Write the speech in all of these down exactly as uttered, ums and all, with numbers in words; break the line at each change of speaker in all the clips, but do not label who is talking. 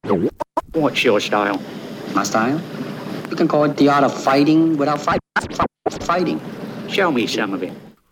What's your style?
My style? You can call it the art of fighting without fight, fighting.
Show me some of it.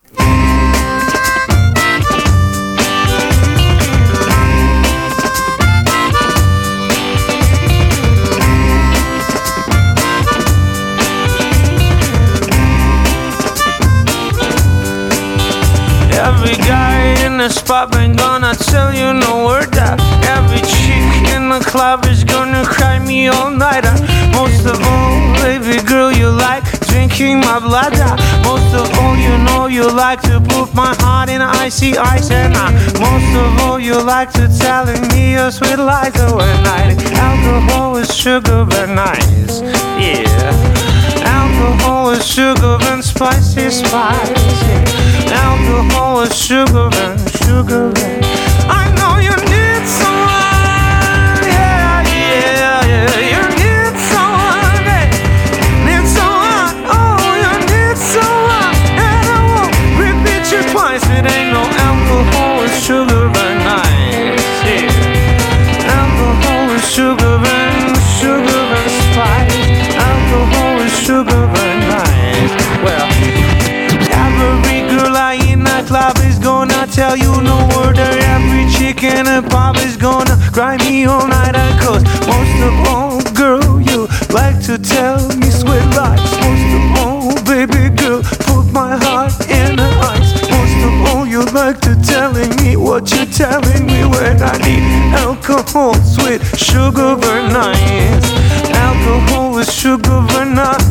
Every guy in the spot ain't gonna tell you no word that. Every chick in the club is gonna cry me all night. Most of all, baby girl, you like drinking my blood. Most of all, you know you like to put my heart in icy ice. And uh, most of all, you like to telling me your sweet lies over night. Alcohol is sugar and ice, yeah. Alcohol is sugar and spicy spice, yeah. Alcohol is sugar and sugar and I know you need someone, yeah, yeah, yeah. You need someone, hey. Need someone, oh, you need someone. And I won't repeat you twice. It ain't no alcohol, it's sugar and ice, yeah. Alcohol is sugar and sugar and spice. Alcohol is sugar and ice. Well, every girl I in that club is gonna tell you no word. Every chick in a pub is gonna cry me all night. Cause most of all, girl, you like to tell me sweet lies. Most of all, baby girl, put my heart in the ice. Most of all, you like to telling me what you're telling me when I need alcohol, sweet sugar very nice. Alcohol is sugar very nice,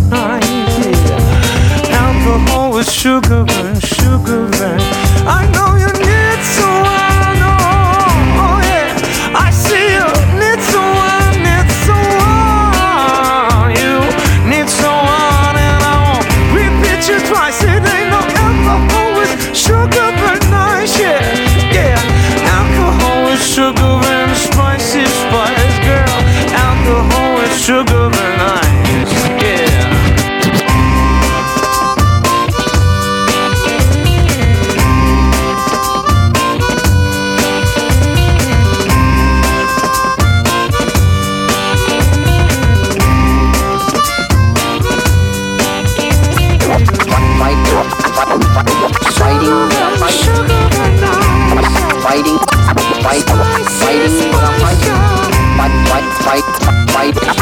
yeah. Alcohol is sugar and sugar and I know you need someone, oh, oh yeah. I see you need someone, need someone. You need someone and I won't repeat you twice. It ain't no alcohol with sugar and nice, yeah, yeah. Alcohol is sugar and spicy spice, girl. Alcohol is sugar and ice, yeah.
Fighting, fight, fighting, fight, fight, fight, fight, fight.